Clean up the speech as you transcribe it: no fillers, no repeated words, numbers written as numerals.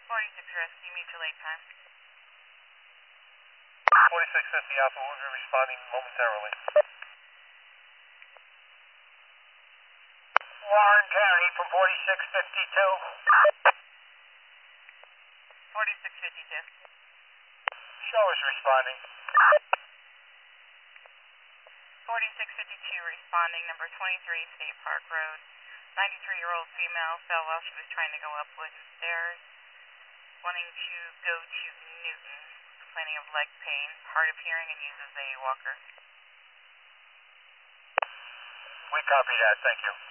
46 Rescue, mutual aid time. 4650 Alpha will be responding momentarily. Warren County from 4652. 4652. Show is responding. 4652 responding, number 23 State Park Road. 93-year-old female fell while she was trying to go up wooden stairs, wanting to go to Newton, complaining of leg pain, hard of hearing, and uses a walker. We copy that, thank you.